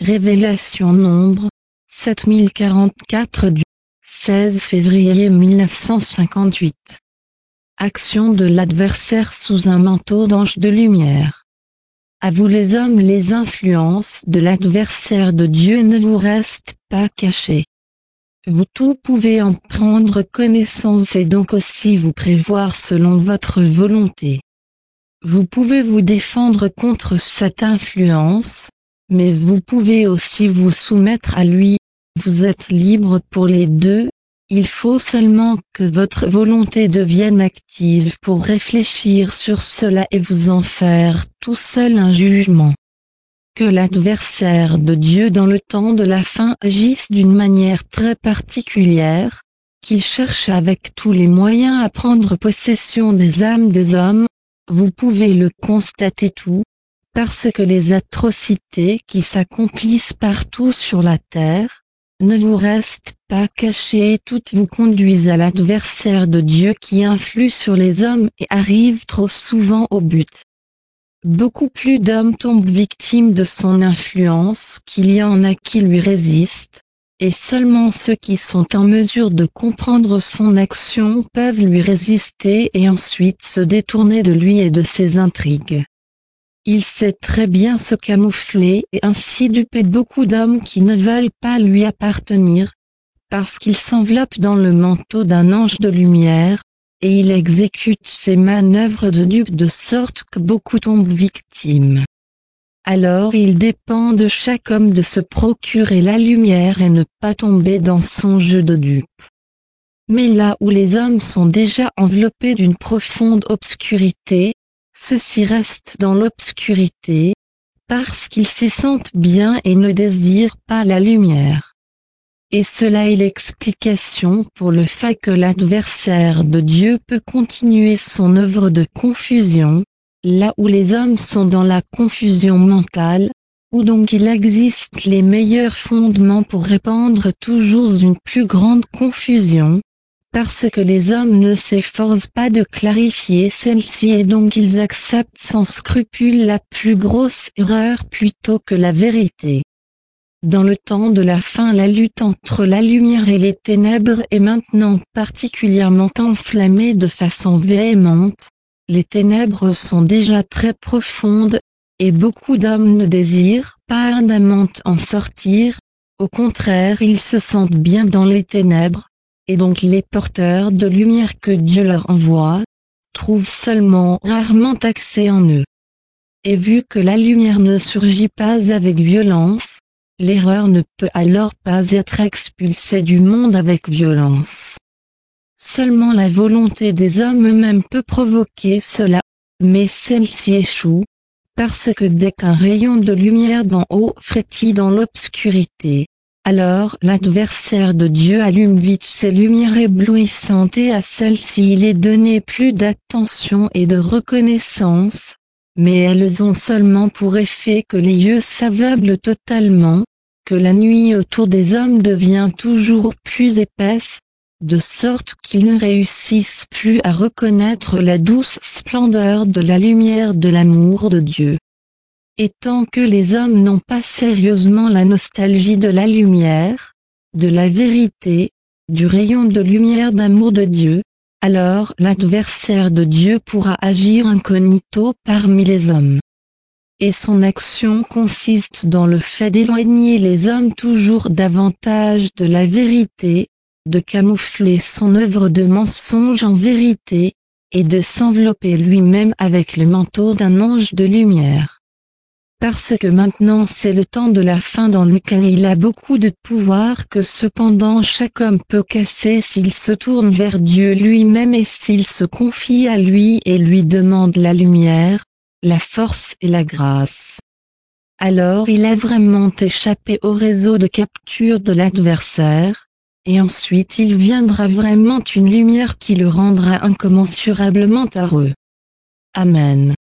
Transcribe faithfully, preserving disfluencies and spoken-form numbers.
Révélation Nombre, sept mille quarante-quatre du seize février mille neuf cent cinquante-huit. Action de l'adversaire sous un manteau d'ange de lumière. À vous les hommes, les influences de l'adversaire de Dieu ne vous restent pas cachées. Vous tout pouvez en prendre connaissance et donc aussi vous prévoir selon votre volonté. Vous pouvez vous défendre contre cette influence, mais vous pouvez aussi vous soumettre à lui. Vous êtes libre pour les deux, il faut seulement que votre volonté devienne active pour réfléchir sur cela et vous en faire tout seul un jugement. Que l'adversaire de Dieu dans le temps de la fin agisse d'une manière très particulière, qu'il cherche avec tous les moyens à prendre possession des âmes des hommes, vous pouvez le constater tout, parce que les atrocités qui s'accomplissent partout sur la terre, ne vous restent pas cachées et toutes vous conduisent à l'adversaire de Dieu qui influe sur les hommes et arrive trop souvent au but. Beaucoup plus d'hommes tombent victimes de son influence qu'il y en a qui lui résistent, et seulement ceux qui sont en mesure de comprendre son action peuvent lui résister et ensuite se détourner de lui et de ses intrigues. Il sait très bien se camoufler et ainsi duper beaucoup d'hommes qui ne veulent pas lui appartenir, parce qu'il s'enveloppe dans le manteau d'un ange de lumière, et il exécute ses manœuvres de dupe de sorte que beaucoup tombent victimes. Alors il dépend de chaque homme de se procurer la lumière et ne pas tomber dans son jeu de dupe. Mais là où les hommes sont déjà enveloppés d'une profonde obscurité, ceux-ci restent dans l'obscurité, parce qu'ils s'y sentent bien et ne désirent pas la lumière. Et cela est l'explication pour le fait que l'adversaire de Dieu peut continuer son œuvre de confusion, là où les hommes sont dans la confusion mentale, où donc il existe les meilleurs fondements pour répandre toujours une plus grande confusion, parce que les hommes ne s'efforcent pas de clarifier celle-ci et donc ils acceptent sans scrupule la plus grosse erreur plutôt que la vérité. Dans le temps de la fin, la lutte entre la lumière et les ténèbres est maintenant particulièrement enflammée de façon véhémente. Les ténèbres sont déjà très profondes, et beaucoup d'hommes ne désirent pas ardemment en sortir, au contraire ils se sentent bien dans les ténèbres, et donc les porteurs de lumière que Dieu leur envoie, trouvent seulement rarement accès en eux. Et vu que la lumière ne surgit pas avec violence, l'erreur ne peut alors pas être expulsée du monde avec violence. Seulement la volonté des hommes eux-mêmes peut provoquer cela, mais celle-ci échoue, parce que dès qu'un rayon de lumière d'en haut frétille dans l'obscurité, alors l'adversaire de Dieu allume vite ses lumières éblouissantes et à celles-ci il est donné plus d'attention et de reconnaissance, mais elles ont seulement pour effet que les yeux s'aveuglent totalement, que la nuit autour des hommes devient toujours plus épaisse, de sorte qu'ils ne réussissent plus à reconnaître la douce splendeur de la lumière de l'amour de Dieu. Et tant que les hommes n'ont pas sérieusement la nostalgie de la lumière, de la vérité, du rayon de lumière d'amour de Dieu, alors l'adversaire de Dieu pourra agir incognito parmi les hommes. Et son action consiste dans le fait d'éloigner les hommes toujours davantage de la vérité, de camoufler son œuvre de mensonge en vérité, et de s'envelopper lui-même avec le manteau d'un ange de lumière. Parce que maintenant c'est le temps de la fin dans lequel il a beaucoup de pouvoir que cependant chaque homme peut casser s'il se tourne vers Dieu lui-même et s'il se confie à lui et lui demande la lumière, la force et la grâce. Alors il a vraiment échappé au réseau de capture de l'adversaire, et ensuite il viendra vraiment une lumière qui le rendra incommensurablement heureux. Amen.